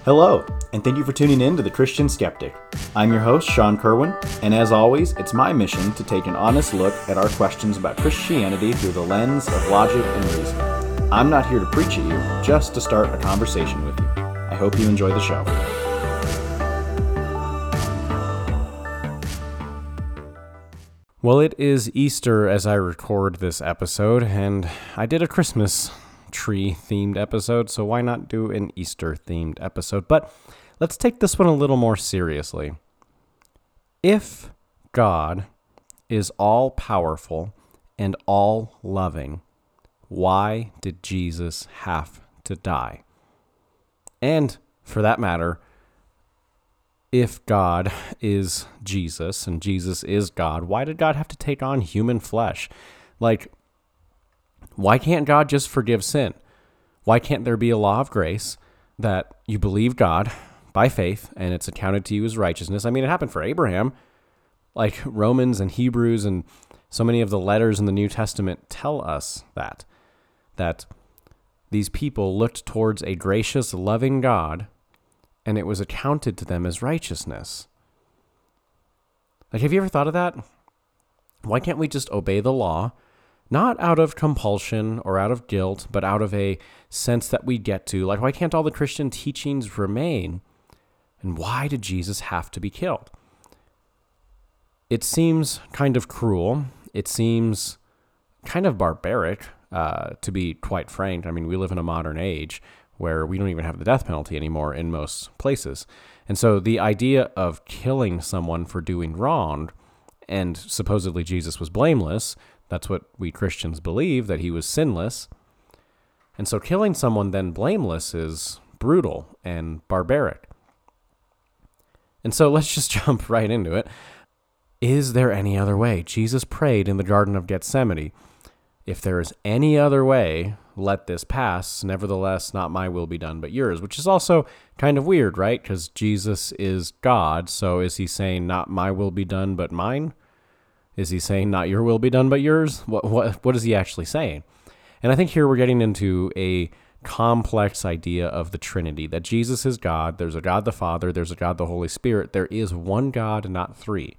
Hello, and thank you for tuning in to The Christian Skeptic. I'm your host, Sean Kerwin, and as always, it's my mission to take an honest look at our questions about Christianity through the lens of logic and reason. I'm not here to preach at you, just to start a conversation with you. I hope you enjoy the show. Well, it is Easter as I record this episode, and I did a Christmas tree-themed episode, so why not do an Easter-themed episode? But let's take this one a little more seriously. If God is all-powerful and all-loving, why did Jesus have to die? And, for that matter, if God is Jesus and Jesus is God, why did God have to take on human flesh? Why can't God just forgive sin? Why can't there be a law of grace that you believe God by faith and it's accounted to you as righteousness? I mean, it happened for Abraham. Like Romans and Hebrews and so many of the letters in the New Testament tell us that these people looked towards a gracious, loving God and it was accounted to them as righteousness. Have you ever thought of that? Why can't we just obey the law? Not out of compulsion or out of guilt, but out of a sense that we get to. Why can't all the Christian teachings remain? And why did Jesus have to be killed? It seems kind of cruel. It seems kind of barbaric, to be quite frank. I mean, we live in a modern age where we don't even have the death penalty anymore in most places. And so the idea of killing someone for doing wrong, and supposedly Jesus was blameless, that's what we Christians believe, that he was sinless. And so killing someone then blameless is brutal and barbaric. And so let's just jump right into it. Is there any other way? Jesus prayed in the Garden of Gethsemane. If there is any other way, let this pass. Nevertheless, not my will be done, but yours, which is also kind of weird, right? Because Jesus is God. So is he saying not my will be done, but mine? Is he saying not your will be done but yours? What is he actually saying? And I think here we're getting into a complex idea of the Trinity, that Jesus is God. There's a God the Father. There's a God the Holy Spirit. There is one God, not three.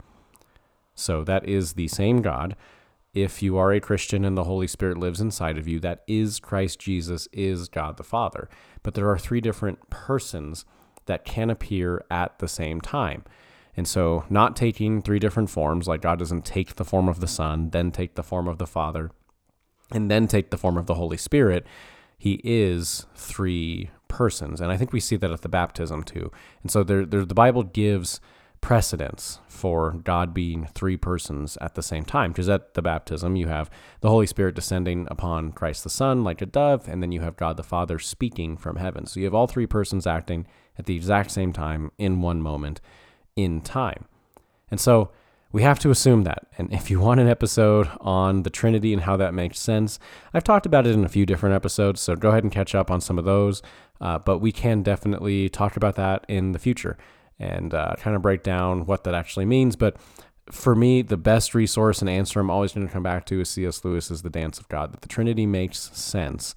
So that is the same God. If you are a Christian and the Holy Spirit lives inside of you, that is Christ Jesus, is God the Father. But there are three different persons that can appear at the same time. And so not taking three different forms, like God doesn't take the form of the Son, then take the form of the Father, and then take the form of the Holy Spirit. He is three persons. And I think we see that at the baptism too. And so the Bible gives precedence for God being three persons at the same time. Because at the baptism, you have the Holy Spirit descending upon Christ the Son like a dove, and then you have God the Father speaking from heaven. So you have all three persons acting at the exact same time in one moment in time. And so we have to assume that. And if you want an episode on the Trinity and how that makes sense, I've talked about it in a few different episodes, so go ahead and catch up on some of those. But we can definitely talk about that in the future and kind of break down what that actually means. But for me, the best resource and answer I'm always going to come back to is C.S. Lewis's The Dance of God, that the Trinity makes sense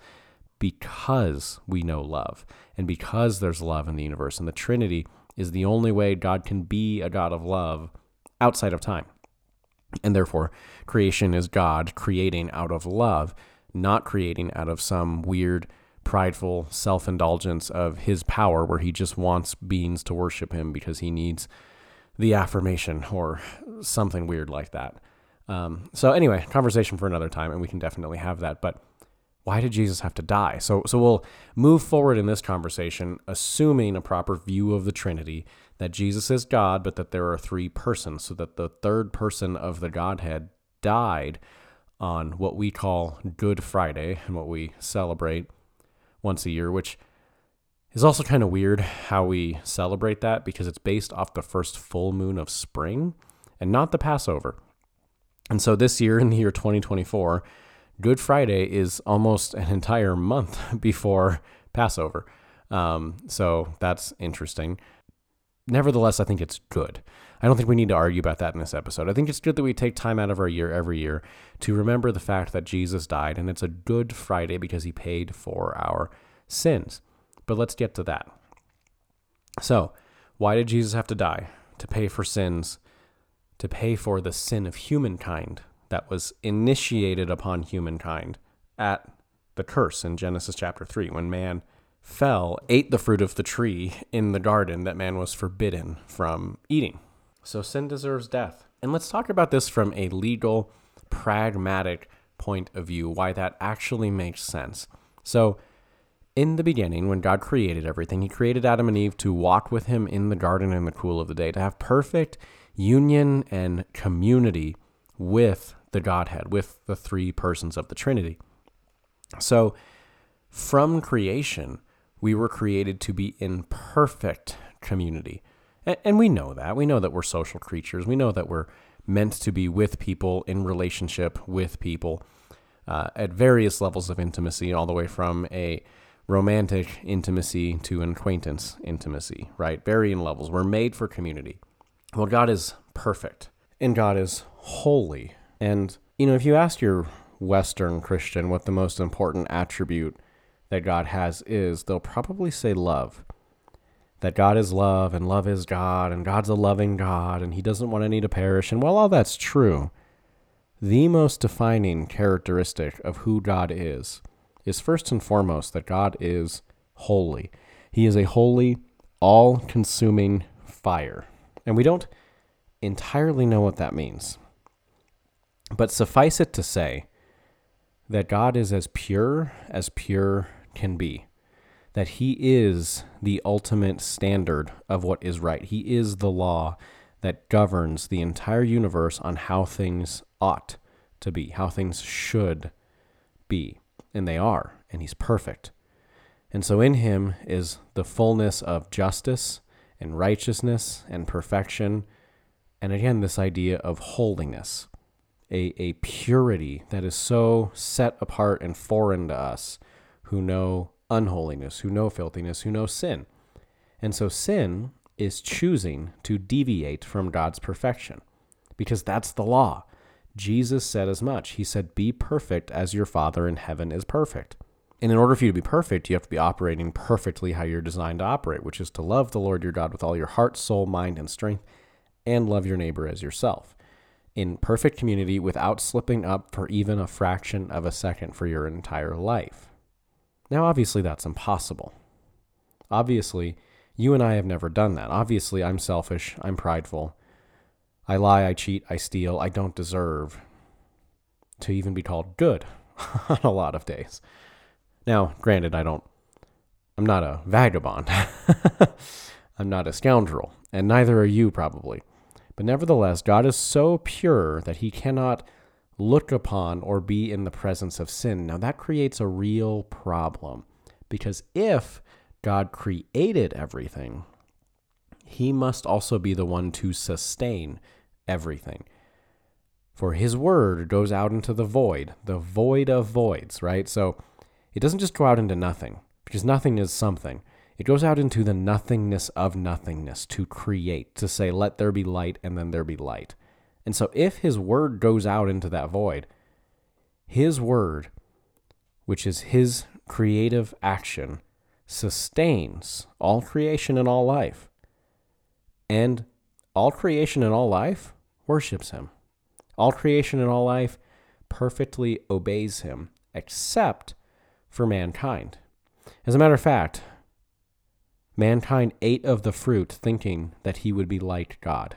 because we know love and because there's love in the universe. And the Trinity is the only way God can be a God of love outside of time. And therefore, creation is God creating out of love, not creating out of some weird, prideful self-indulgence of his power where he just wants beings to worship him because he needs the affirmation or something weird like that. So anyway, conversation for another time, and we can definitely have that. But why did Jesus have to die? So we'll move forward in this conversation, assuming a proper view of the Trinity, that Jesus is God, but that there are three persons, so that the third person of the Godhead died on what we call Good Friday and what we celebrate once a year, which is also kind of weird how we celebrate that because it's based off the first full moon of spring and not the Passover. And so this year, in the year 2024, Good Friday is almost an entire month before Passover. So that's interesting. Nevertheless, I think it's good. I don't think we need to argue about that in this episode. I think it's good that we take time out of our year every year to remember the fact that Jesus died, and it's a Good Friday because he paid for our sins. But let's get to that. So, why did Jesus have to die? To pay for sins, to pay for the sin of humankind that was initiated upon humankind at the curse in Genesis chapter 3, when man fell, ate the fruit of the tree in the garden that man was forbidden from eating. So sin deserves death. And let's talk about this from a legal, pragmatic point of view, why that actually makes sense. So in the beginning, when God created everything, he created Adam and Eve to walk with him in the garden in the cool of the day, to have perfect union and community with the Godhead, with the three persons of the Trinity. So from creation, we were created to be in perfect community. And we know that. We know that we're social creatures. We know that we're meant to be with people, in relationship with people, at various levels of intimacy, all the way from a romantic intimacy to an acquaintance intimacy, right? Varying levels. We're made for community. Well, God is perfect, and God is holy. And, if you ask your Western Christian what the most important attribute that God has is, they'll probably say love. That God is love, and love is God, and God's a loving God, and he doesn't want any to perish. And while all that's true, the most defining characteristic of who God is first and foremost that God is holy. He is a holy, all-consuming fire. And we don't entirely know what that means. But suffice it to say that God is as pure can be. That he is the ultimate standard of what is right. He is the law that governs the entire universe on how things ought to be, how things should be. And they are, and he's perfect. And so in him is the fullness of justice and righteousness and perfection. And again, this idea of holiness, a purity that is so set apart and foreign to us who know unholiness, who know filthiness, who know sin. And so sin is choosing to deviate from God's perfection, because that's the law. Jesus said as much. He said, be perfect as your Father in heaven is perfect. And in order for you to be perfect, you have to be operating perfectly how you're designed to operate, which is to love the Lord your God with all your heart, soul, mind, and strength, and love your neighbor as yourself, in perfect community without slipping up for even a fraction of a second for your entire life. Now, obviously, that's impossible. Obviously, you and I have never done that. Obviously, I'm selfish. I'm prideful. I lie, I cheat, I steal. I don't deserve to even be called good on a lot of days. Now, granted, I'm not a vagabond. I'm not a scoundrel, and neither are you probably. But nevertheless, God is so pure that he cannot look upon or be in the presence of sin. Now that creates a real problem, because if God created everything, he must also be the one to sustain everything. For his word goes out into the void of voids, right? So it doesn't just go out into nothing, because nothing is something. It goes out into the nothingness of nothingness to create, to say, let there be light, and then there be light. And so if his word goes out into that void, his word, which is his creative action, sustains all creation and all life. And all creation and all life worships him. All creation and all life perfectly obeys him, except for mankind. As a matter of fact, mankind ate of the fruit thinking that he would be like God.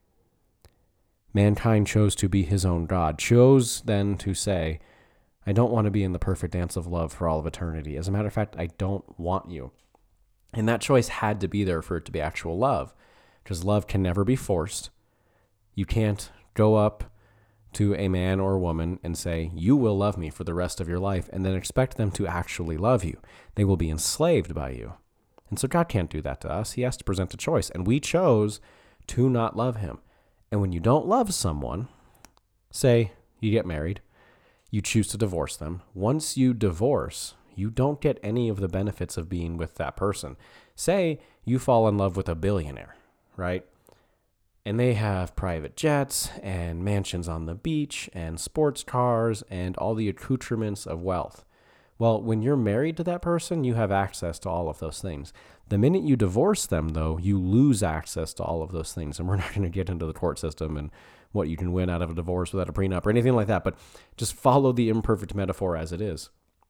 Mankind chose to be his own God, chose then to say, I don't want to be in the perfect dance of love for all of eternity. As a matter of fact, I don't want you. And that choice had to be there for it to be actual love, because love can never be forced. You can't go up to a man or a woman and say, you will love me for the rest of your life, and then expect them to actually love you. They will be enslaved by you. And so God can't do that to us. He has to present a choice. And we chose to not love him. And when you don't love someone, say you get married, you choose to divorce them. Once you divorce, you don't get any of the benefits of being with that person. Say you fall in love with a billionaire, right? And they have private jets and mansions on the beach and sports cars and all the accoutrements of wealth. Well, when you're married to that person, you have access to all of those things. The minute you divorce them, though, you lose access to all of those things. And we're not going to get into the court system and what you can win out of a divorce without a prenup or anything like that, but just follow the imperfect metaphor as it is.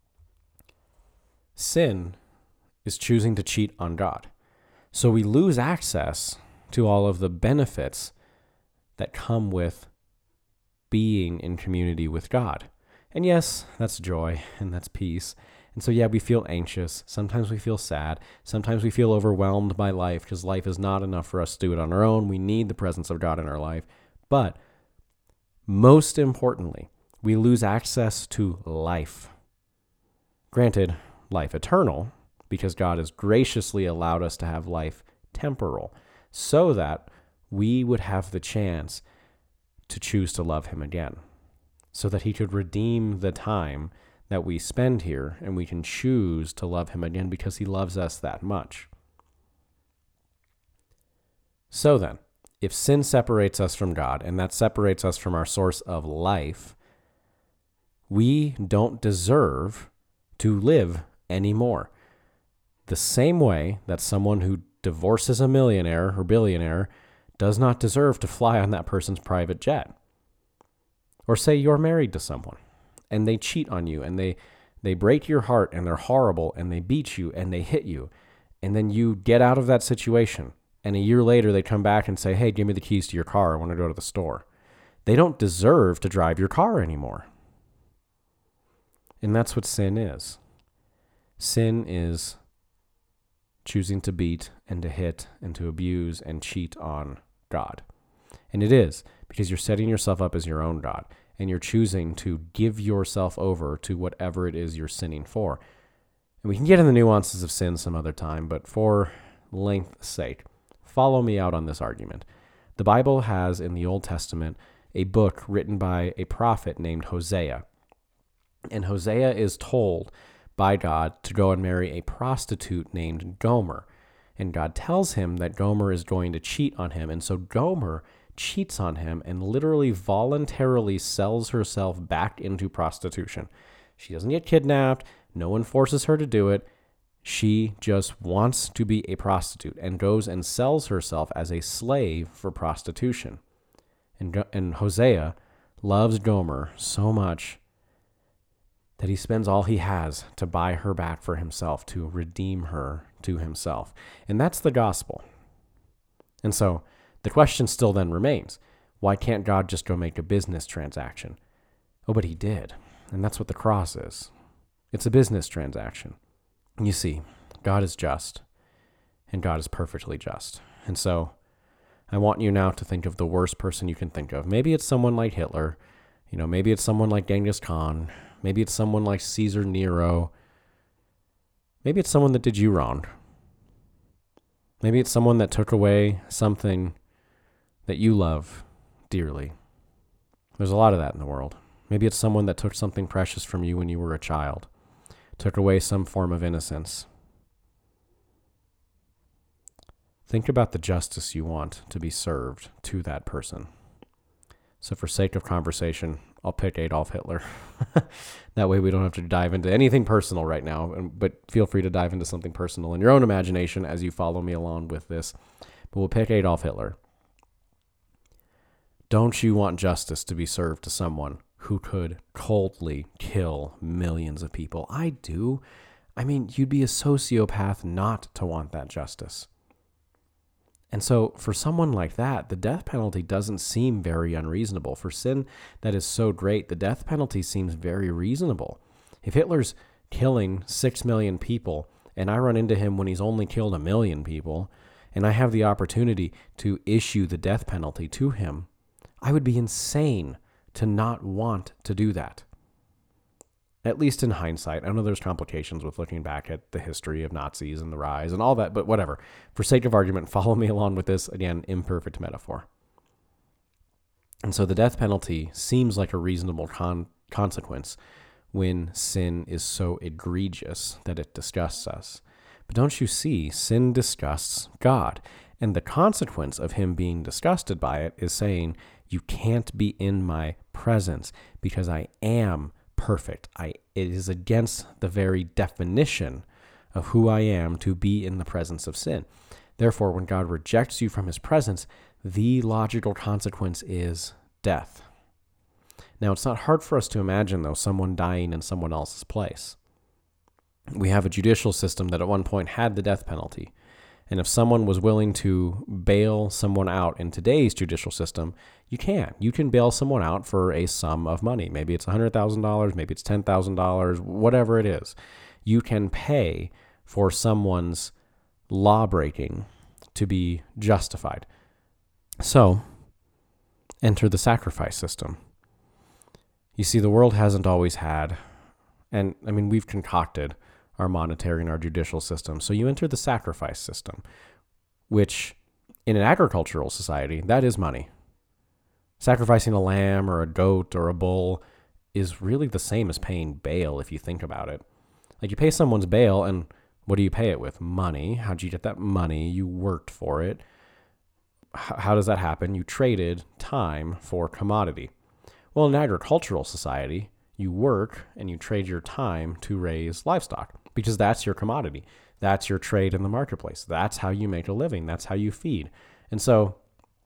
Sin is choosing to cheat on God. So we lose access to all of the benefits that come with being in community with God. And yes, that's joy and that's peace. And so, yeah, we feel anxious. Sometimes we feel sad. Sometimes we feel overwhelmed by life because life is not enough for us to do it on our own. We need the presence of God in our life. But most importantly, we lose access to life. Granted, life eternal, because God has graciously allowed us to have life temporal, so that we would have the chance to choose to love him again, so that he could redeem the time that we spend here, and we can choose to love him again because he loves us that much. So then, if sin separates us from God, and that separates us from our source of life, we don't deserve to live anymore. The same way that someone who divorces a millionaire or billionaire does not deserve to fly on that person's private jet. Or say you're married to someone and they cheat on you and they break your heart and they're horrible and they beat you and they hit you. And then you get out of that situation and a year later they come back and say, hey, give me the keys to your car. I want to go to the store. They don't deserve to drive your car anymore. And that's what sin is. Sin is choosing to beat and to hit and to abuse and cheat on God. And it is because you're setting yourself up as your own God, and you're choosing to give yourself over to whatever it is you're sinning for. And we can get in the nuances of sin some other time, but for length's sake, follow me out on this argument. The Bible has in the Old Testament a book written by a prophet named Hosea. And Hosea is told by God to go and marry a prostitute named Gomer. And God tells him that Gomer is going to cheat on him. And so Gomer cheats on him and literally voluntarily sells herself back into prostitution. She doesn't get kidnapped. No one forces her to do it. She just wants to be a prostitute and goes and sells herself as a slave for prostitution. And Hosea loves Gomer so much that he spends all he has to buy her back for himself, to redeem her to himself. And that's the gospel. And so the question still then remains, why can't God just go make a business transaction? Oh, but he did. And that's what the cross is. It's a business transaction. You see, God is just, and God is perfectly just. And so I want you now to think of the worst person you can think of. Maybe it's someone like Hitler. Maybe it's someone like Genghis Khan. Maybe it's someone like Caesar Nero. Maybe it's someone that did you wrong. Maybe it's someone that took away something that you love dearly. There's a lot of that in the world. Maybe it's someone that took something precious from you when you were a child, took away some form of innocence. Think about the justice you want to be served to that person. So for sake of conversation, I'll pick Adolf Hitler. That way we don't have to dive into anything personal right now, but feel free to dive into something personal in your own imagination as you follow me along with this. But we'll pick Adolf Hitler. Don't you want justice to be served to someone who could coldly kill millions of people? I do. I mean, you'd be a sociopath not to want that justice. And so for someone like that, the death penalty doesn't seem very unreasonable. For sin that is so great, the death penalty seems very reasonable. If Hitler's killing 6 million people and I run into him when he's only killed 1 million people and I have the opportunity to issue the death penalty to him, I would be insane to not want to do that. At least in hindsight. I know there's complications with looking back at the history of Nazis and the rise and all that, but whatever. For sake of argument, follow me along with this, again, imperfect metaphor. And so the death penalty seems like a reasonable consequence when sin is so egregious that it disgusts us. But don't you see, sin disgusts God. And the consequence of him being disgusted by it is saying, you can't be in my presence because I am perfect. It is against the very definition of who I am to be in the presence of sin. Therefore, when God rejects you from his presence, the logical consequence is death. Now, it's not hard for us to imagine, though, someone dying in someone else's place. We have a judicial system that at one point had the death penalty. And if someone was willing to bail someone out in today's judicial system, you can. You can bail someone out for a sum of money. Maybe it's $100,000, maybe it's $10,000, whatever it is. You can pay for someone's law breaking to be justified. So, enter the sacrifice system. You see, the world hasn't always had, and I mean, we've concocted our monetary and our judicial system. So you enter the sacrifice system, which in an agricultural society, that is money. Sacrificing a lamb or a goat or a bull is really the same as paying bail if you think about it. Like you pay someone's bail, and what do you pay it with? Money. How'd you get that money? You worked for it. How does that happen? You traded time for commodity. Well, in an agricultural society, you work and you trade your time to raise livestock because that's your commodity. That's your trade in the marketplace. That's how you make a living. That's how you feed. And so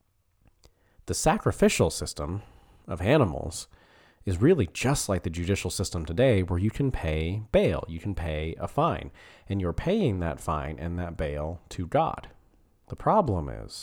the sacrificial system of animals is really just like the judicial system today, where you can pay bail, you can pay a fine, and you're paying that fine and that bail to God. The problem is,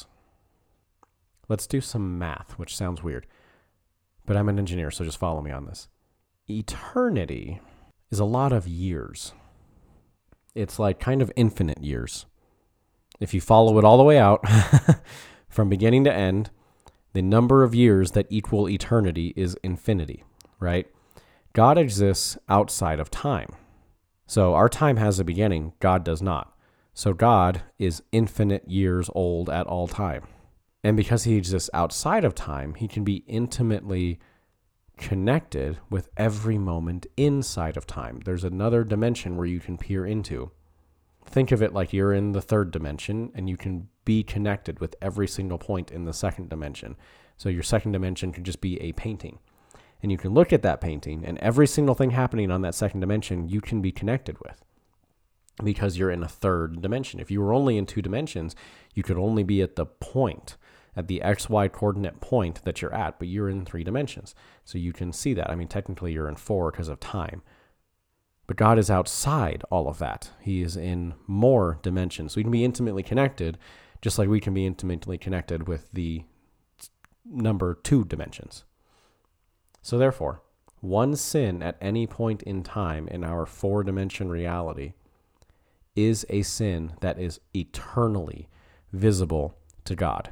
let's do some math, which sounds weird, but I'm an engineer, so just follow me on this. Eternity is a lot of years. It's like kind of infinite years. If you follow it all the way out, from beginning to end, the number of years that equal eternity is infinity, right? God exists outside of time. So our time has a beginning, God does not. So God is infinite years old at all time. And because he exists outside of time, he can be intimately connected with every moment inside of time. There's another dimension where you can peer into. Think of it like you're in the third dimension and you can be connected with every single point in the second dimension. So your second dimension could just be a painting. And you can look at that painting and every single thing happening on that second dimension you can be connected with because you're in a third dimension. If you were only in two dimensions, you could only be at the point, at the XY coordinate point that you're at, but you're in 3 dimensions. So you can see that. I mean, technically you're in 4 because of time. But God is outside all of that. He is in more dimensions. So we can be intimately connected, just like we can be intimately connected with the number 2 dimensions. So therefore, one sin at any point in time in our 4-dimension reality is a sin that is eternally visible to God.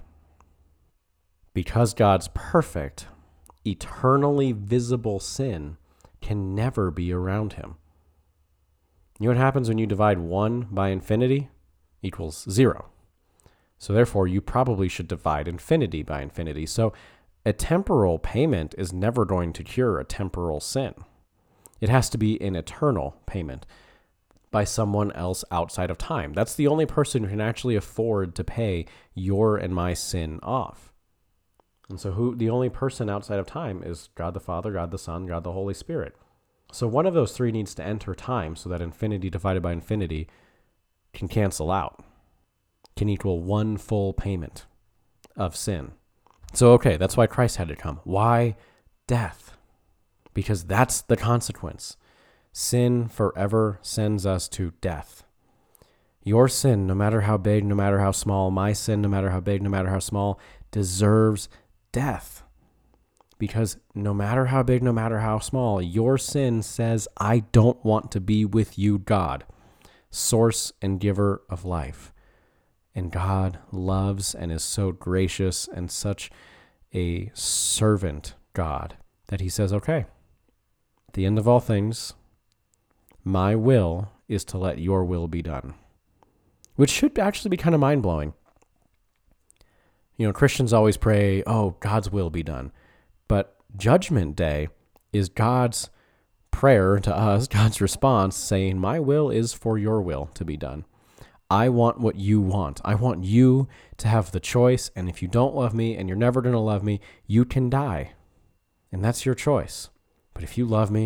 Because God's perfect, eternally visible sin can never be around him. You know what happens when you divide 1 by infinity? Equals 0. So therefore, you probably should divide infinity by infinity. So a temporal payment is never going to cure a temporal sin. It has to be an eternal payment by someone else outside of time. That's the only person who can actually afford to pay your and my sin off. And so the only person outside of time is God the Father, God the Son, God the Holy Spirit. So one of those 3 needs to enter time so that infinity divided by infinity can cancel out, can equal 1 full payment of sin. So, okay, that's why Christ had to come. Why death? Because that's the consequence. Sin forever sends us to death. Your sin, no matter how big, no matter how small, my sin, no matter how big, no matter how small, deserves death. Because no matter how big, no matter how small, your sin says, I don't want to be with you, God, source and giver of life. And God loves and is so gracious and such a servant God that he says, okay, at the end of all things, my will is to let your will be done. Which should actually be kind of mind-blowing. You know, Christians always pray, oh, God's will be done. But Judgment Day is God's prayer to us, God's response saying, my will is for your will to be done. I want what you want. I want you to have the choice. And if you don't love me and you're never going to love me, you can die. And that's your choice. But if you love me,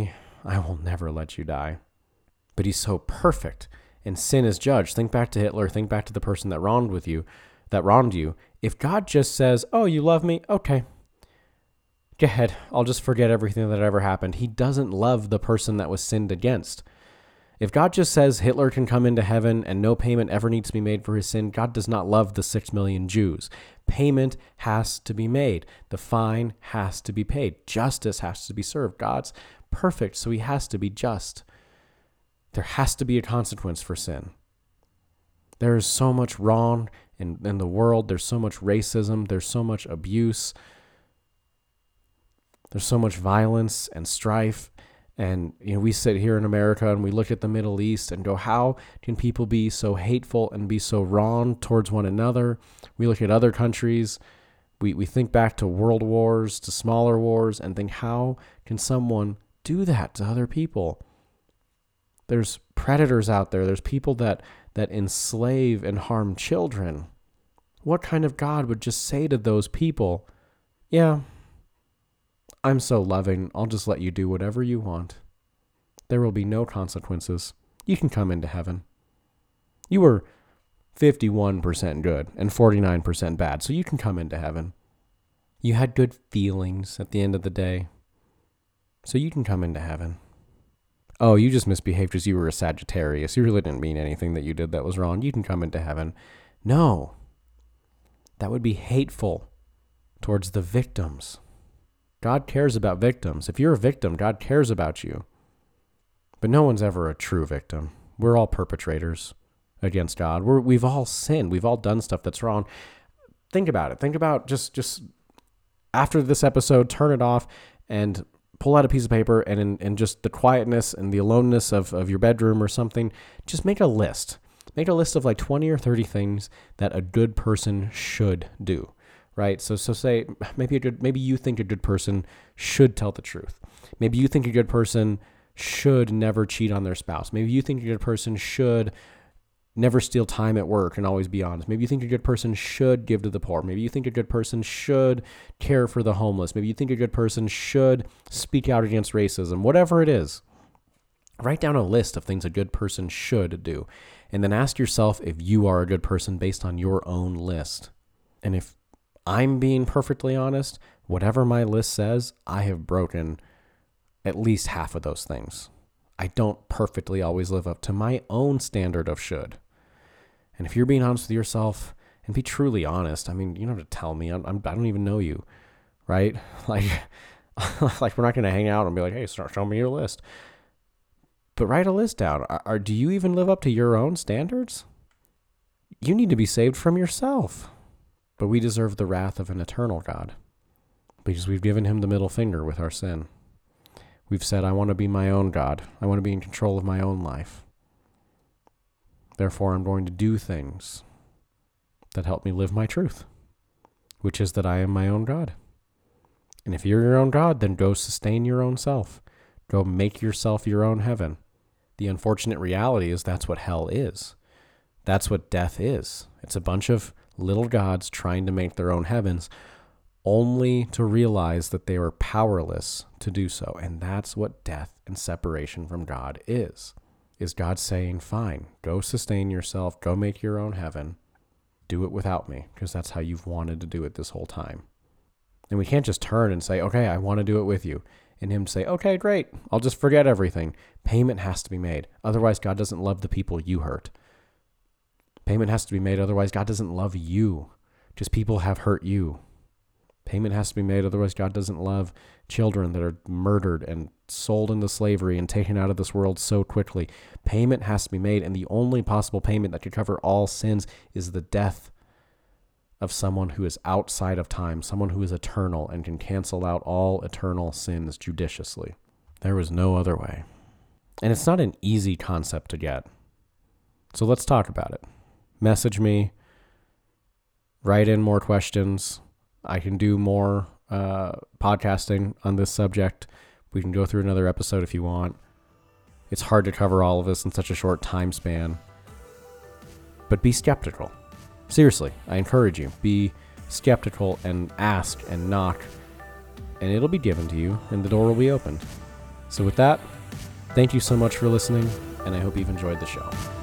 I will never let you die. But he's so perfect, and sin is judged. Think back to Hitler. Think back to the person that wronged you. If God just says, oh, you love me? Okay. Go ahead. I'll just forget everything that ever happened. He doesn't love the person that was sinned against. If God just says Hitler can come into heaven and no payment ever needs to be made for his sin, God does not love the 6 million Jews. Payment has to be made. The fine has to be paid. Justice has to be served. God's perfect, so he has to be just. There has to be a consequence for sin. There is so much wrong in the world. There's so much racism. There's so much abuse. There's so much violence and strife. And we sit here in America and we look at the Middle East and go, how can people be so hateful and be so wrong towards one another? We look at other countries. We think back to world wars, to smaller wars, and think, how can someone do that to other people? There's predators out there. There's people that enslave and harm children. What kind of God would just say to those people, yeah, I'm so loving, I'll just let you do whatever you want. There will be no consequences. You can come into heaven. You were 51% good and 49% bad, so you can come into heaven. You had good feelings at the end of the day, so you can come into heaven. Oh, you just misbehaved because you were a Sagittarius. You really didn't mean anything that you did that was wrong. You can come into heaven. No, that would be hateful towards the victims. God cares about victims. If you're a victim, God cares about you. But no one's ever a true victim. We're all perpetrators against God. We've all sinned. We've all done stuff that's wrong. Think about it. Think about just after this episode, turn it off and pull out a piece of paper and in just the quietness and the aloneness of your bedroom or something, just make a list. Make a list of like 20 or 30 things that a good person should do. Right? So say maybe you think a good person should tell the truth. Maybe you think a good person should never cheat on their spouse. Maybe you think a good person should never steal time at work and always be honest. Maybe you think a good person should give to the poor. Maybe you think a good person should care for the homeless. Maybe you think a good person should speak out against racism. Whatever it is, write down a list of things a good person should do. And then ask yourself if you are a good person based on your own list. And if I'm being perfectly honest, whatever my list says, I have broken at least half of those things. I don't perfectly always live up to my own standard of should. And if you're being honest with yourself and be truly honest, I mean, you don't have to tell me. I don't even know you, right? Like we're not going to hang out and be like, hey, start showing me your list. But write a list down. Do you even live up to your own standards? You need to be saved from yourself. But we deserve the wrath of an eternal God because we've given him the middle finger with our sin. We've said, I want to be my own God. I want to be in control of my own life. Therefore, I'm going to do things that help me live my truth, which is that I am my own God. And if you're your own God, then go sustain your own self. Go make yourself your own heaven. The unfortunate reality is that's what hell is. That's what death is. It's a bunch of little gods trying to make their own heavens, only to realize that they were powerless to do so. And that's what death and separation from God is God saying, fine, go sustain yourself, go make your own heaven, do it without me, because that's how you've wanted to do it this whole time. And we can't just turn and say, okay, I want to do it with you. And him say, okay, great, I'll just forget everything. Payment has to be made. Otherwise, God doesn't love the people you hurt. Payment has to be made, otherwise God doesn't love you. Just people have hurt you. Payment has to be made, otherwise God doesn't love children that are murdered and sold into slavery and taken out of this world so quickly. Payment has to be made, and the only possible payment that could cover all sins is the death of someone who is outside of time, someone who is eternal and can cancel out all eternal sins judiciously. There was no other way. And it's not an easy concept to get. So let's talk about it. Message me, write in more questions. I can do more podcasting on this subject. We can go through another episode if you want. It's hard to cover all of this in such a short time span. But be skeptical. Seriously, I encourage you. Be skeptical and ask and knock, and it'll be given to you, and the door will be opened. So with that, Thank you so much for listening, and I hope you've enjoyed the show.